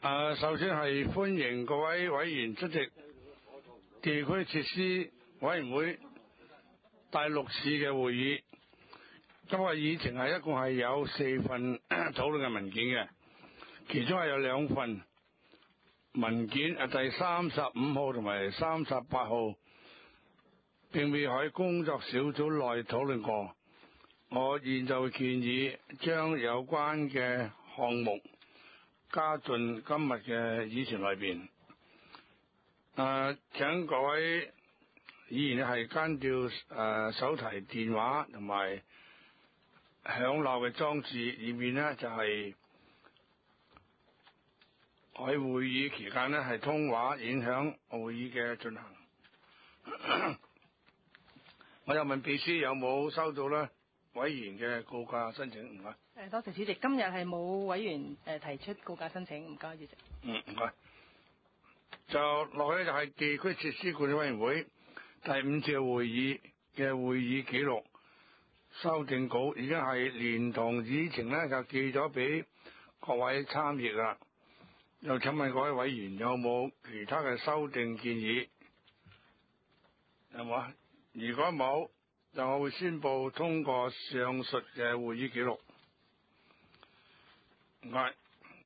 首先係歡迎各位委員出席地區設施委員會第6次嘅會議。今日議程係一共係有4份討論嘅文件嘅，其中係有2份文件，第35號同埋38號並未喺工作小組內討論過。我現在建議將有關嘅項目加進今日嘅議程裏邊。請各位議員係關掉手提電話同埋響鬧嘅裝置，以免呢就係喺會議期間呢係通話影響會議嘅進行。我又問秘書有冇收到呢委員嘅告假申請？唔該。 多謝主席，今日係冇委員提出告假申請，唔該主席。 唔該。就落去就係地區設施管理委員會第5次會議嘅會議記錄修訂稿，已經係連同議程呢就寄咗俾各位參議啦。又請問各位委員有冇其他嘅修訂建議？有冇啊？如果冇，就我會宣布通過上述嘅會議記錄。唔該。